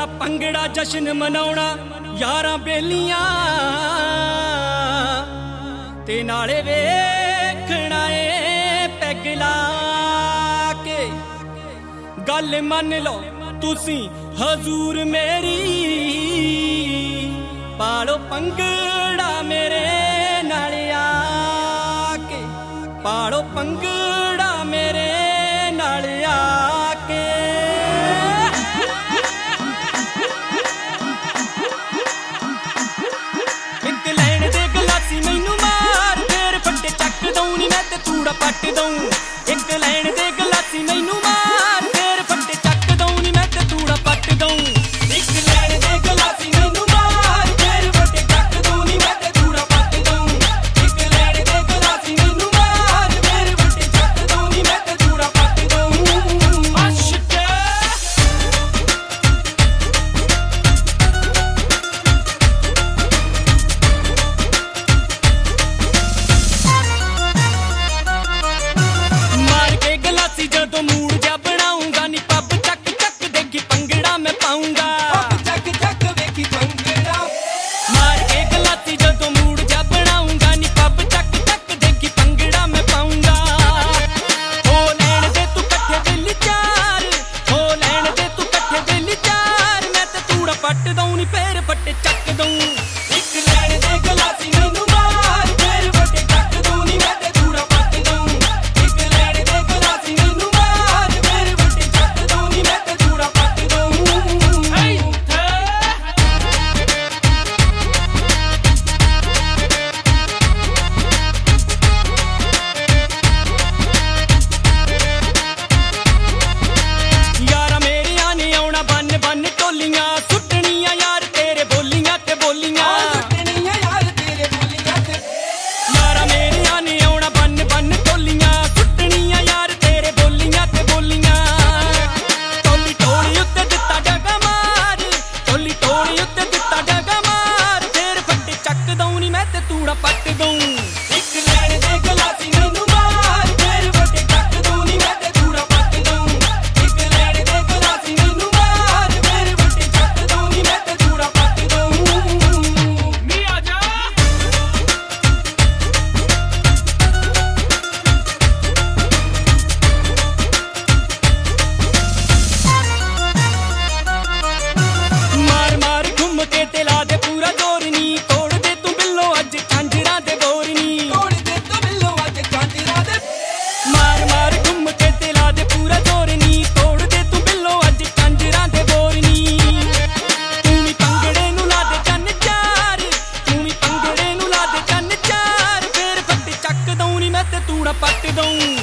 ਭੰਗੜਾ ਜਸ਼ਨ ਮਨਾਉਣਾ ਯਾਰਾਂ ਬੇਲੀਆਂ ਤੇ ਨਾਲੇ ਵੇਖਣਾ ਏ ਪੈਗ ਲਾ ਕੇ। ਗੱਲ ਮੰਨ ਲਓ ਤੁਸੀਂ ਹਜ਼ੂਰ ਮੇਰੀ, ਪਾਲੋ ਭੰਗੜਾ ਮੇਰੇ ਨਾਲ ਆ ਕੇ, ਪਾਲੋ ਭੰਗੜਾ ਮੇਰੇ ਨਾਲ ਆ ਕੇ। ਇੱਕ ਲੈਣ ਦੇ ਗਲਾਸੀ ਮੈਨੂੰ ਮਾਰ, ਫੇਰ ਫੱਟੇ ਚੱਕ ਦਊਂ ਨੀ ਮੈਂ ਤੇ ਤੂੜਾ ਪੱਟ ਦਊਂ। ਇੱਕ ਲੈਣ ਦੇ ਗਲਾਸੀ ਮੈਨੂੰ ਮਾਰ, ਫੇਰ ਫੱਟੇ ਚੱਕ ਦਊਂ ਨੀ ਮੈਂ ਤੇ ਤੂੜਾ ਪੱਟ ਦਊਂ। ਇੱਕ ਲੈਣ ਦੇ ਗਲਾਸੀ ਮੈਨੂੰ ਮਾਰ, ਫੇਰ ਫੱਟੇ ਚੱਕ ਦਊਂ ਨੀ ਮੈਂ ਤੇ ਤੂੜਾ ਪੱਟ ਦਊਂ। ਇੱਕ ਲੈਣ ਦੇ ਗਲਾਸੀ ਮੈਨੂੰ ਮਾਰ, ਫੇਰ ਫੱਟੇ ਚੱਕ ਦਊਂ ਨੀ ਮੈਂ ਤੇ ਤੂੜਾ ਪੱਟ ਦਊਂ। ਮਾਰ ਕੇ ਗਲਾਸੀ ਜਦੋਂ ਮੂਡ ਜਾ ਬਣਾਉਂਗਾ ਨੀ ਪੱਬ ਚੱਕ ਚੱਕ ਦੇਖੀ ਭੰਗੜਾ ਮੈਂ ਪਾਉਂਗਾ। ਚੱਕ ਚੱਕ ਵੇਖੀ ਭੰਗੜਾ ਮਾਰ ਕੇ ਗਲਾਸੀ ਜਦੋਂ ਮੂਡ ਜਾ ਬਣਾਉਂਗਾ ਨੀ ਪੱਬ ਚੱਕ ਚੱਕ ਦੇਖੀ ਭੰਗੜਾ ਮੈਂ ਪਾਉਂਗਾ। ਹੋ ਲੈਣ ਦੇ ਤੂੰ ਇਕੱਠੇ ਦਿਲ ਚਾਰ, ਹੋ ਲੈਣ ਦੇ ਤੂੰ ਇਕੱਠੇ ਦਿਲ ਚਾਰ, ਮੈਂ ਤੇ ਤੂੜਾ ਪੱਟ ਦਊਂ ਨੀ ਫੇਰ ਫੱਟੇ ਚੱਕ ਦਊਂ। ਇੱਕ ਲੈਣ ਦੇ ਗਲਾਸੀ ਮੈਨੂੰ ਮਾਰ, ਫੇਰ ਫੱਟੇ ਚੱਕ ਦਊਂ ਨੀ ਮੈਂ ਤੇ ਤੂੜਾ ਪੱਟ ਦਊਂ। ਇੱਕ ਲੈਣ ਦੇ ਗਲਾਸੀ ਮੈਨੂੰ ਮਾਰ, ਫੇਰ ਫੱਟੇ ਚੱਕ ਦਊਂ ਨੀ ਮੈਂ ਤੇ ਤੂੜਾ ਪੱਟ ਦਊਂ। ਯਾਰਾਂ ਮੇਰੀਆਂ ਨੇ ਆਉਣਾ ਬੰਨ ਬੰਨ ਟੋਲੀਆਂ, ਸੁੱਟਣੀਆਂ ਯਾਰ ਤੇਰੇ ਬੋਲੀਆਂ ਤੇ ਬੋਲੀਆਂ। ਸੁੱਟਣੀਆਂ ਯਾਰ ਤੇਰੇ ਬੋਲੀਆਂ ਤੇ, ਯਾਰਾਂ ਮੇਰੀਆਂ ਨੇ ਆਉਣਾ ਬੰਨ ਬੰਨ ਟੋਲੀਆਂ, ਸੁੱਟਣੀਆਂ ਯਾਰ ਤੇਰੇ ਬੋਲੀਆਂ ਤੇ ਬੋਲੀਆਂ। ਟੋਲੀ ਟੋਲੀ ਉੱਤੇ ਦਿੱਤਾ ਡਗਾ ਮਾਰ, ਟੋਲੀ ਟੋਲੀ ਉੱਤੇ ਦਿੱਤਾ ਡਗਾ ਮਾਰ, ਫੇਰ ਫੱਟੇ ਚੱਕ ਦਊਂ ਨੀ ਮੈਂ ਤੇ ਤੂੜਾ ਪੱਟ ਦਊਂ। ਇੱਕ ਲੈਣ ਦੇ ਗਲਾਸੀ ਮੈਨੂੰ ਮਾਰ, ਫੇਰ ਫੱਟੇ ਚੱਕ ਦਊਂ ਨੀ ਮੈਂ ਤੇ ਤੂੜਾ ਪੱਟ ਦਊਂ। ਇੱਕ ਲੈਣ ਦੇ ਗਲਾਸੀ ਮੈਨੂੰ ਮਾਰ, ਫੇਰ ਫੱਟੇ ਚੱਕ ਦਊਂ ਨੀ ਮੈਂ ਤੇ ਤੂੜਾ ਪੱਟ ਦਊਂ। ਨੀ ਆ ਜਾ ਮਾਰ ਮਾਰ ਘੁੰਮ ਕੇ ਤੇ ਲਾ ਦੇ ਪੂਰਾ ਜ਼ੋਰ ਨੀ, ਤੋੜ ਦੇ ਤੂੰ ਬਿੱਲੋ ਅੱਜ ਝਾਂਜਰਾਂ ਦੇ ਬੋਰ ਨੀ। ਤੋੜ ਦੇ ਤੂੰ ਬਿੱਲੋ ਅੱਜ ਝਾਂਜਰਾਂ ਦੇ, ਮਾਰ ਮਾਰ ਘੁੰਮ ਕੇ ਤੇ ਲਾ ਦੇ ਪੂਰਾ ਜ਼ੋਰ ਨੀ, ਤੋੜ ਦੇ ਤੂੰ ਬਿੱਲੋ ਅੱਜ ਝਾਂਜਰਾਂ ਦੇ ਬੋਰ ਨੀ। ਤੂੰ ਵੀ ਭੰਗੜੇ ਨੂੰ ਲਾ ਦੇ ਚੰਨ ਚਾਰ, ਤੂੰ ਵੀ ਭੰਗੜੇ ਨੂੰ ਲਾ ਦੇ ਚੰਨ ਚਾਰ, ਫੇਰ ਫੱਟੇ ਚੱਕ ਦਊਂ ਨੀ ਮੈਂ ਤੇ ਤੂੜਾ ਪੱਟ ਦਊਂ।